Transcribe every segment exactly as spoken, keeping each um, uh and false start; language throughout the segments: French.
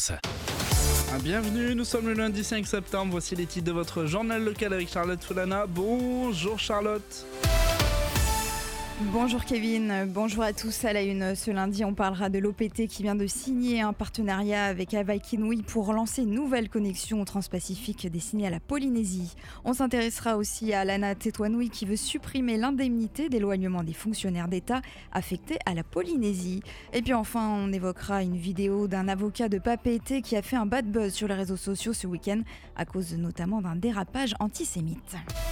France. Bienvenue, nous sommes le lundi cinq septembre, voici les titres de votre journal local avec Charlotte Foulana. Bonjour Charlotte. Bonjour Kevin, bonjour à tous. À la une ce lundi, on parlera de l'O P T qui vient de signer un partenariat avec Hawaii Kinui pour lancer une nouvelle connexion transpacifique destinée à la Polynésie. On s'intéressera aussi à Lana Tetuanui qui veut supprimer l'indemnité d'éloignement des fonctionnaires d'État affectés à la Polynésie. Et puis enfin, on évoquera une vidéo d'un avocat de Papeete qui a fait un bad buzz sur les réseaux sociaux ce week-end à cause notamment d'un dérapage antisémite.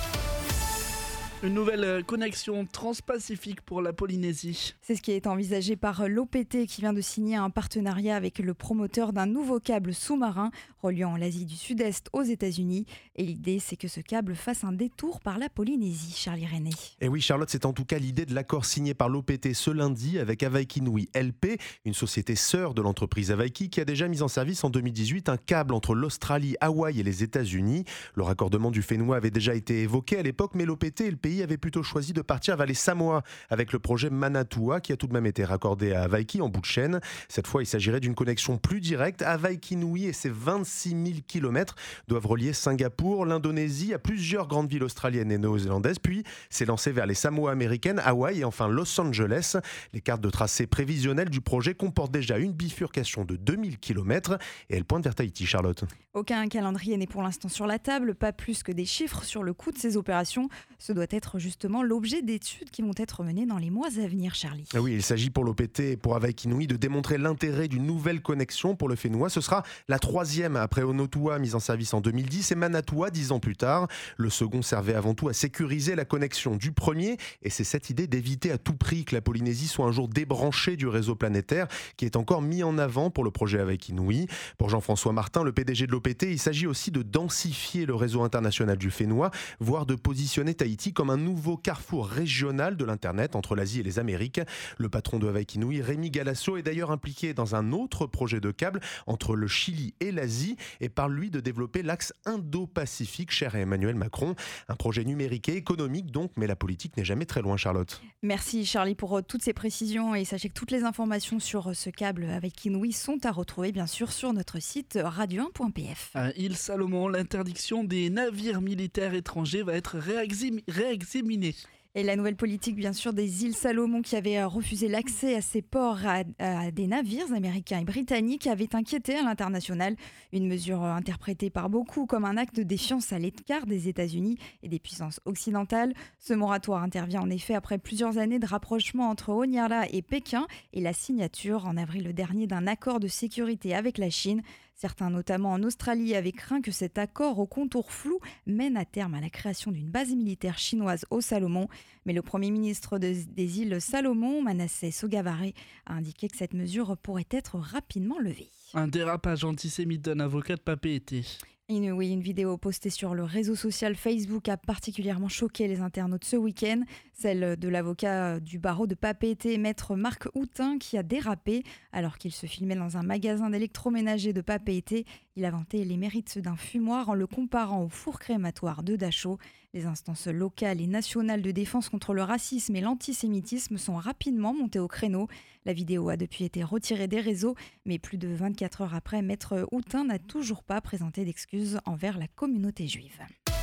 Une nouvelle connexion transpacifique pour la Polynésie. C'est ce qui est envisagé par l'O P T qui vient de signer un partenariat avec le promoteur d'un nouveau câble sous-marin reliant l'Asie du Sud-Est aux États-Unis. Et l'idée, c'est que ce câble fasse un détour par la Polynésie. Charlie René. Et oui, Charlotte, c'est en tout cas l'idée de l'accord signé par l'O P T ce lundi avec Hawaii Kinui L P, une société sœur de l'entreprise Hawaii qui a déjà mis en service en deux mille dix-huit un câble entre l'Australie, Hawaï et les États-Unis. Le raccordement du Fénois avait déjà été évoqué à l'époque, mais l'O P T et le pays avait plutôt choisi de partir vers les Samoa avec le projet Manatua qui a tout de même été raccordé à Hawaii en bout de chaîne. Cette fois, il s'agirait d'une connexion plus directe. Hawaii Kinui et ses vingt-six mille kilomètres doivent relier Singapour, l'Indonésie à plusieurs grandes villes australiennes et néo-zélandaises, puis c'est lancé vers les Samoa américaines, Hawaï et enfin Los Angeles. Les cartes de tracé prévisionnelles du projet comportent déjà une bifurcation de deux mille kilomètres et elle pointe vers Tahiti, Charlotte. Aucun calendrier n'est pour l'instant sur la table, pas plus que des chiffres sur le coût de ces opérations. Ce doit être justement l'objet d'études qui vont être menées dans les mois à venir, Charlie. Ah oui, il s'agit pour l'O P T et pour Hawaii Kinui de démontrer l'intérêt d'une nouvelle connexion pour le Fénois. Ce sera la troisième après Onotua, mise en service en deux mille dix, et Manatua, dix ans plus tard. Le second servait avant tout à sécuriser la connexion du premier, et c'est cette idée d'éviter à tout prix que la Polynésie soit un jour débranchée du réseau planétaire qui est encore mis en avant pour le projet Hawaii Kinui. Pour Jean-François Martin, le P D G de l'O P T, il s'agit aussi de densifier le réseau international du Fénois, voire de positionner Tahiti comme un nouveau carrefour régional de l'Internet entre l'Asie et les Amériques. Le patron de Hawaii Kinui, Rémi Galasso, est d'ailleurs impliqué dans un autre projet de câble entre le Chili et l'Asie et parle lui de développer l'axe Indo-Pacifique cher à Emmanuel Macron. Un projet numérique et économique donc, mais la politique n'est jamais très loin, Charlotte. Merci Charlie pour toutes ces précisions et sachez que toutes les informations sur ce câble Hawaii Kinui sont à retrouver bien sûr sur notre site radio un point p f. À île Salomon, l'interdiction des navires militaires étrangers va être réexim- réexaminée. Et la nouvelle politique, bien sûr, des îles Salomon qui avaient refusé l'accès à ces ports à, à des navires américains et britanniques avait inquiété à l'international. Une mesure interprétée par beaucoup comme un acte de défiance à l'écart des États-Unis et des puissances occidentales. Ce moratoire intervient en effet après plusieurs années de rapprochement entre Honiara et Pékin et la signature en avril dernier d'un accord de sécurité avec la Chine. Certains, notamment en Australie, avaient craint que cet accord au contour flou mène à terme à la création d'une base militaire chinoise aux Salomon. Mais le Premier ministre de, des îles Salomon, Manasseh Sogavare, a indiqué que cette mesure pourrait être rapidement levée. Un dérapage antisémite d'un avocat de Papeete. Une, oui, une vidéo postée sur le réseau social Facebook a particulièrement choqué les internautes ce week-end. Celle de l'avocat du barreau de Papeete, maître Marc Houtin, qui a dérapé alors qu'il se filmait dans un magasin d'électroménager de Papeete. Il a vanté les mérites d'un fumoir en le comparant au four crématoire de Dachau. Les instances locales et nationales de défense contre le racisme et l'antisémitisme sont rapidement montées au créneau. La vidéo a depuis été retirée des réseaux, mais plus de vingt-quatre heures après, maître Houtin n'a toujours pas présenté d'excuses envers la communauté juive.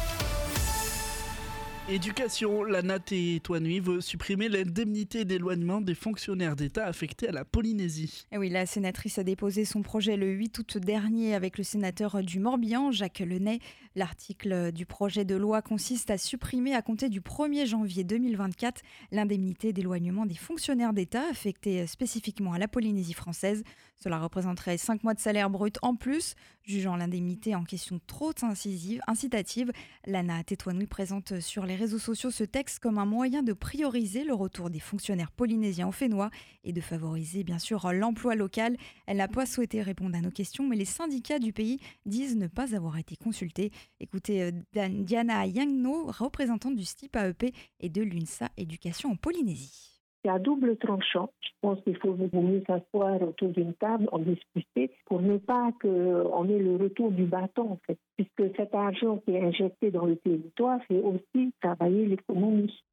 Éducation, Lana Tetuanui veut supprimer l'indemnité d'éloignement des fonctionnaires d'État affectés à la Polynésie. Et oui, la sénatrice a déposé son projet le huit août dernier avec le sénateur du Morbihan, Jacques Lenay. L'article du projet de loi consiste à supprimer à compter du premier janvier deux mille vingt-quatre l'indemnité d'éloignement des fonctionnaires d'État affectés spécifiquement à la Polynésie française. Cela représenterait cinq mois de salaire brut en plus. Jugeant l'indemnité en question trop incisive, incitative, Lana Tetuanui présente sur les réseaux sociaux ce texte comme un moyen de prioriser le retour des fonctionnaires polynésiens au Fénois et de favoriser bien sûr l'emploi local. Elle n'a pas souhaité répondre à nos questions, mais les syndicats du pays disent ne pas avoir été consultés. Écoutez Diana Yangno, représentante du S T I P A E P et de l'UNSA Éducation en Polynésie. C'est à double tranchant. Je pense qu'il faut mieux s'asseoir autour d'une table, en discuter, pour ne pas qu'on ait le retour du bâton, en fait. Puisque cet argent qui est injecté dans le territoire fait aussi travailler l'économie.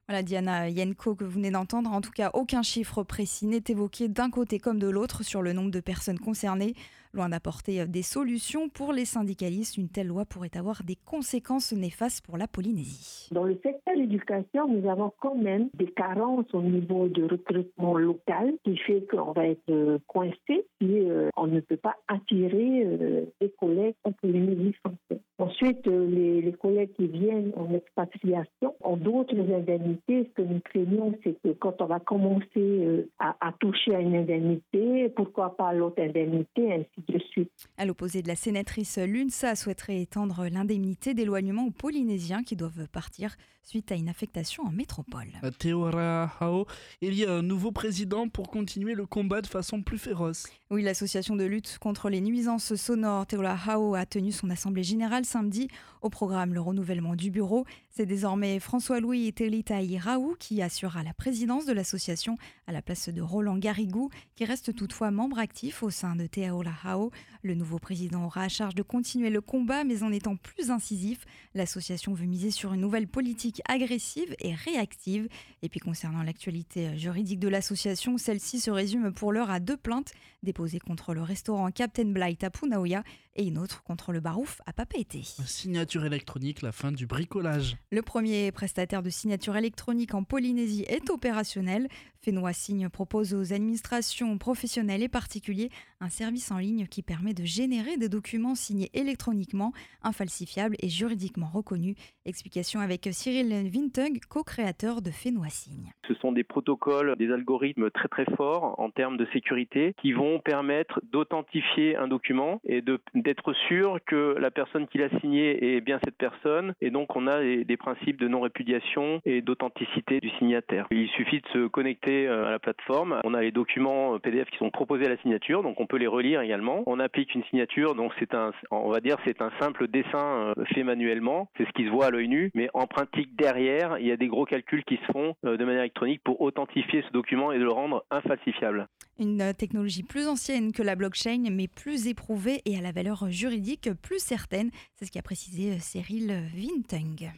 Voilà, Diana Yenko que vous venez d'entendre. En tout cas, aucun chiffre précis n'est évoqué d'un côté comme de l'autre sur le nombre de personnes concernées. Loin d'apporter des solutions pour les syndicalistes, une telle loi pourrait avoir des conséquences néfastes pour la Polynésie. Dans le secteur de l'éducation, nous avons quand même des carences au niveau de recrutement local qui fait qu'on va être coincé si on ne peut pas attirer des collègues en Polynésie française. Ensuite, les, les collègues qui viennent en expatriation ont d'autres indemnités. Ce que nous craignons, c'est que quand on va commencer à, à toucher à une indemnité, pourquoi pas l'autre indemnité, ainsi de suite. À l'opposé de la sénatrice, l'UNSA souhaiterait étendre l'indemnité d'éloignement aux Polynésiens qui doivent partir suite à une affectation en métropole. Te ora hao, il y a un nouveau président pour continuer le combat de façon plus féroce. Oui, l'association de lutte contre les nuisances sonores Te Ora Hao a tenu son assemblée générale samedi. Au programme, le renouvellement du bureau. C'est désormais François-Louis Telitai Raoult qui assurera la présidence de l'association à la place de Roland Garrigou, qui reste toutefois membre actif au sein de Te Ora Hao. Le nouveau président aura à charge de continuer le combat, mais en étant plus incisif. L'association veut miser sur une nouvelle politique agressive et réactive. Et puis concernant l'actualité juridique de l'association, celle-ci se résume pour l'heure à deux plaintes déposées contre le restaurant Captain Blight à Punaoya et une autre contre le Barouf à Papeete. Signature électronique, la fin du bricolage. Le premier prestataire de signature électronique en Polynésie est opérationnel. Fénois Signe propose aux administrations professionnelles et particuliers un service en ligne qui permet de générer des documents signés électroniquement, infalsifiables et juridiquement reconnus. Explication avec Cyril Vintug, co-créateur de Fénois Signe. Ce sont des protocoles, des algorithmes très très forts en termes de sécurité qui vont permettre d'authentifier un document et de, d'être sûr que la personne qui l'a signé est bien cette personne. Et donc on a des, des principes de non-répudiation et d'authenticité du signataire. Il suffit de se connecter à la plateforme. On a les documents P D F qui sont proposés à la signature, donc on peut les relire également. On applique une signature, donc c'est un, on va dire, c'est un simple dessin fait manuellement. C'est ce qui se voit à l'œil nu, mais en pratique derrière, il y a des gros calculs qui se font de manière électronique pour authentifier ce document et de le rendre infalsifiable. Une technologie plus ancienne que la blockchain, mais plus éprouvée et à la valeur juridique plus certaine. C'est ce qu'a précisé Cyril Vinteng.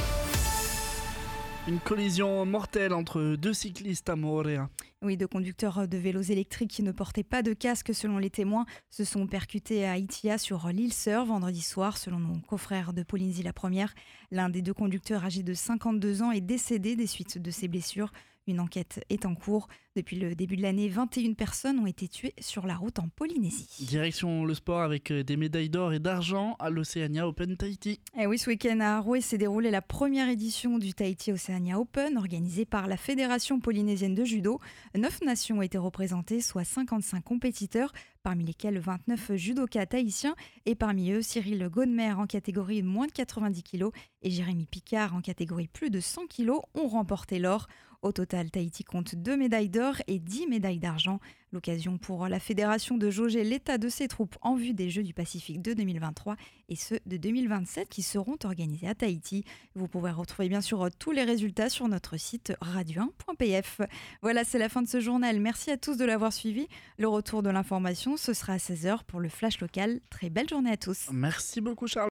Une collision mortelle entre deux cyclistes à Moorea. Oui, deux conducteurs de vélos électriques qui ne portaient pas de casque selon les témoins se sont percutés à Itia sur l'île Sœur vendredi soir, selon nos confrères de Polynésie la Première. L'un des deux conducteurs âgé de cinquante-deux ans est décédé des suites de ses blessures. Une enquête est en cours. Depuis le début de l'année, vingt et une personnes ont été tuées sur la route en Polynésie. Direction le sport avec des médailles d'or et d'argent à l'Oceania Open Tahiti. Et oui, ce week-end à Aroué s'est déroulée la première édition du Tahiti Oceania Open, organisée par la Fédération polynésienne de judo. Neuf nations ont été représentées, soit cinquante-cinq compétiteurs, parmi lesquels vingt-neuf judokas tahitiens, et parmi eux Cyril Godmer en catégorie moins de quatre-vingt-dix kilos et Jérémy Picard en catégorie plus de cent kilos ont remporté l'or. Au total, Tahiti compte deux médailles d'or et dix médailles d'argent. L'occasion pour la fédération de jauger l'état de ses troupes en vue des Jeux du Pacifique de deux mille vingt-trois et ceux de deux mille vingt-sept qui seront organisés à Tahiti. Vous pourrez retrouver bien sûr tous les résultats sur notre site radio un point p f. Voilà, c'est la fin de ce journal. Merci à tous de l'avoir suivi. Le retour de l'information, ce sera à seize heures pour le Flash local. Très belle journée à tous. Merci beaucoup Charles.